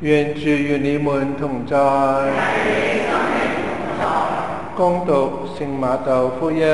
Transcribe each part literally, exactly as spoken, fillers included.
願主與你們同在。恭讀聖馬竇福音。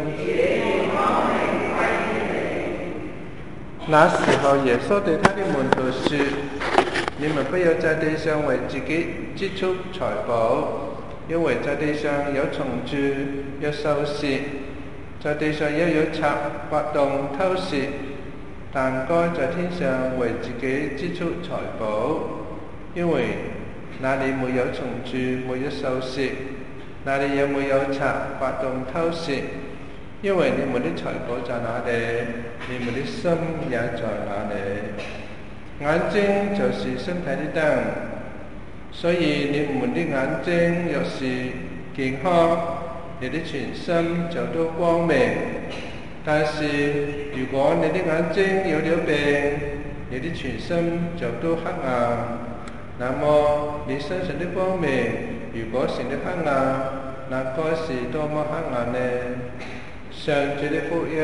那時候，耶穌對他的門徒說：你們不要在地上為自己積蓄財寶，因為在地上有蟲蛀，有銹蝕，在地上也有賊挖洞偷竊。但該在天上為自己積蓄財寶，因為那裡沒有蟲蛀，沒有銹蝕，那裡也沒有賊挖洞偷竊。因為你們的財寶在哪裡，你們的心也在哪裡。眼睛就是身體的燈，所以你們的眼睛若是健康，你的全身就都光明。但是如果你的眼睛有了病，你的全身就都黑暗。那麼你身上的光明，如果成了黑暗，那該是多麼黑暗呢？上主的福音。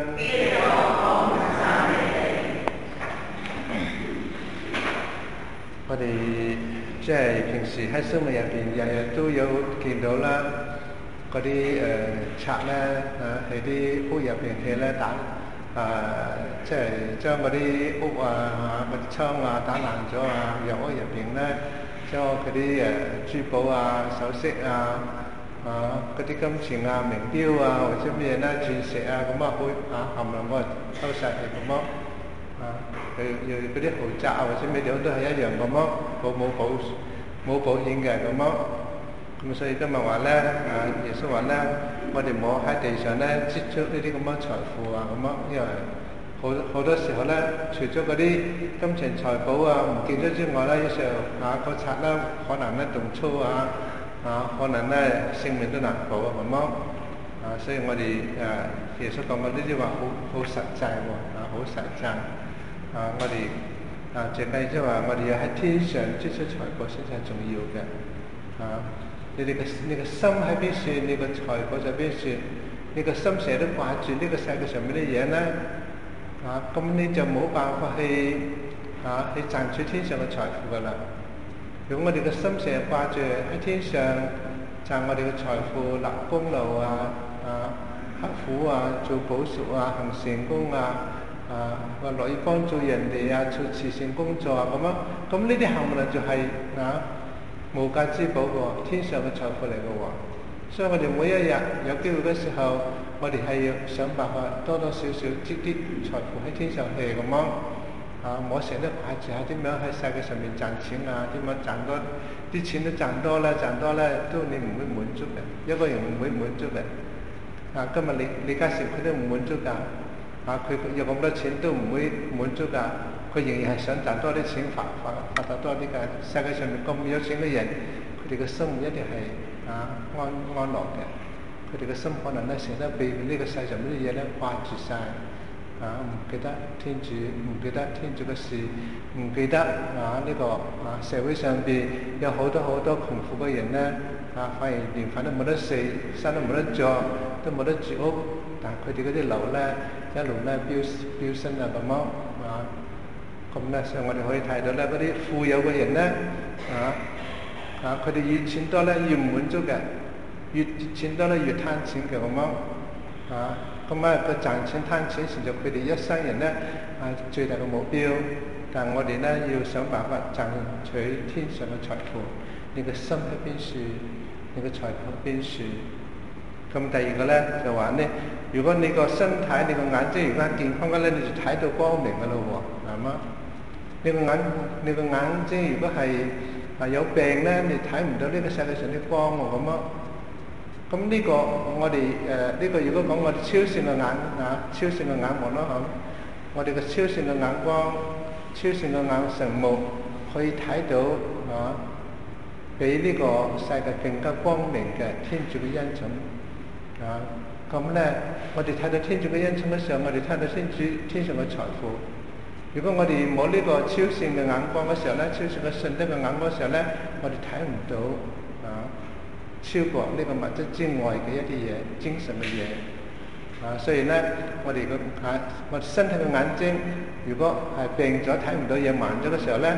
我哋即係平時喺生活入邊，日日都有見到啦。嗰啲誒賊咧啊，喺啲屋入邊去咧打啊，即係將嗰啲屋啊、嗰啲窗啊打爛咗啊，入屋入邊咧將嗰啲誒珠寶啊、首飾啊、啊嗰啲金錢啊、名錶啊或者咩咧鑽石啊咁啊，好啊冚唪唥我偷晒佢咁咯啊！佢又嗰啲豪宅啊或者咩料都係一樣咁咯，冇冇保冇保險嘅咁咯。咁所以今日話咧，啊耶穌話咧，我哋唔好喺地上咧積蓄呢啲咁樣財富啊咁樣，因為好好多時候咧，除咗嗰啲金錢財寶啊唔見咗之外咧，有時候啊個賊咧可能咧動粗啊，啊可能咧性命都難保啊咁樣。啊，所以我哋誒耶穌講嘅呢啲話好好實際喎，啊好實際。啊，我哋啊淨係即係話，我哋要喺天上積蓄財寶先係重要嘅。啊！你哋嘅你嘅心喺邊處，你個財寶在邊處，你個心成日都掛住呢個世界上面啲嘢咧，啊咁你就冇辦法去啊去賺取天上嘅財富噶啦。如果我哋嘅心成日掛住喺天上賺我哋嘅財富、立功勞啊、啊刻苦啊、做補贖啊、行善功啊、啊話樂意幫助人哋啊、做慈善工作啊咁樣，咁呢啲項目就係、是、啊。無價之寶喎，天上嘅財富嚟嘅喎，所以我哋每一日有機會嘅時候，我哋係要想辦法多多少少積啲財富喺天上去咁樣，啊，唔好成日都掛住下點樣喺世界上面賺錢啊，點樣賺多啲錢都賺多啦，賺多咧都你唔會滿足嘅，一個人唔會滿足嘅。啊，今日李李嘉誠佢都唔滿足㗎，啊，佢有咁多錢都唔會滿足㗎。佢仍然係想賺多啲錢，發發發達多啲嘅。世界上面咁有錢嘅人，佢哋嘅心唔一定係啊安安樂嘅。佢哋嘅心可能咧成日都被呢個世上啲嘢咧掛住晒，啊唔記得天主，唔記得天主嘅事，唔記得啊呢、這個啊社會上邊有好多好多窮苦嘅人咧，啊反而連飯都冇得食，衫都冇得着，都冇得住屋，但佢哋嗰啲樓咧一路咧飆飆升啊咁樣啊。咁咧，所以我哋可以睇到咧，嗰啲富有嘅人咧，啊啊，佢哋越錢多咧越唔滿足嘅，越錢多咧越貪錢嘅咁樣，啊，咁啊個賺錢貪錢成就佢哋一生人咧啊最大嘅目標。但係我哋咧要想辦法賺取天上嘅財富。你嘅心喺邊處，你嘅財富喺邊處。咁第二個咧就話咧，如果你個身體、你個眼睛如果健康嘅咧，你就睇到光明嘅咯喎，係嘛？你個眼，你個眼睛如果係啊有病咧，你睇唔到呢個世界上啲光喎咁咯。咁呢個我哋誒呢個如果講我哋超線嘅眼啊，超線嘅眼目咯嚇，我哋嘅超線嘅眼光、超線嘅眼神目可以睇到啊，比呢個世界更加光明嘅天主嘅恩寵啊。咁咧，我哋睇到天主嘅恩寵嘅時候，我哋睇到天主天上嘅財富。如果我哋冇呢個超線嘅眼光嘅時候咧，超線嘅信德嘅眼光嘅時候咧，我哋睇唔到啊超過呢個物質之外嘅一啲嘢，精神嘅嘢啊。所以咧，我哋個眼，我哋身體嘅眼睛，如果係病咗睇唔到嘢盲咗嘅時候咧，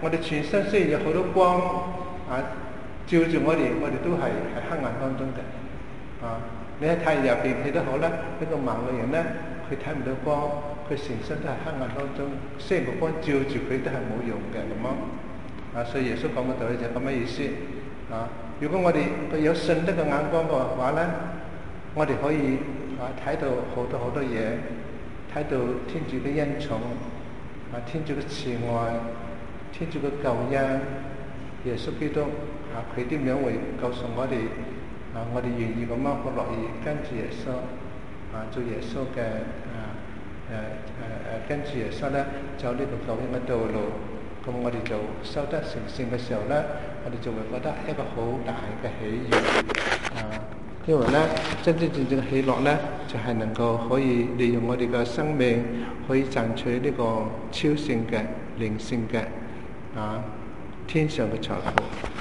我哋全身雖然有好多光啊照住我哋，我哋都係喺黑暗當中嘅。啊，你喺太陽入邊睇得好啦，一個盲嘅人咧，佢睇唔到光，佢成身都係黑暗當中，雖然個光照住佢都係冇用嘅咁咯。啊，所以耶穌講嘅道理就係咁嘅意思。啊，如果我哋有信德嘅眼光嘅話咧，我哋可以啊睇到好多好多嘢，睇到天主嘅恩寵，啊天主嘅慈愛，天主嘅救恩，耶穌基督啊佢點樣會告訴我哋啊？我哋願意咁樣好樂意跟住耶穌啊，做耶穌嘅啊誒誒誒跟住耶穌咧走呢個救恩嘅道路。咁我哋就修得成聖嘅時候咧，我哋就會覺得一個好大嘅喜悅啊！因為咧真真正正嘅喜樂咧，就係、是、能夠可以利用我哋嘅生命，可以賺取呢個超性嘅靈性嘅啊天上嘅財富。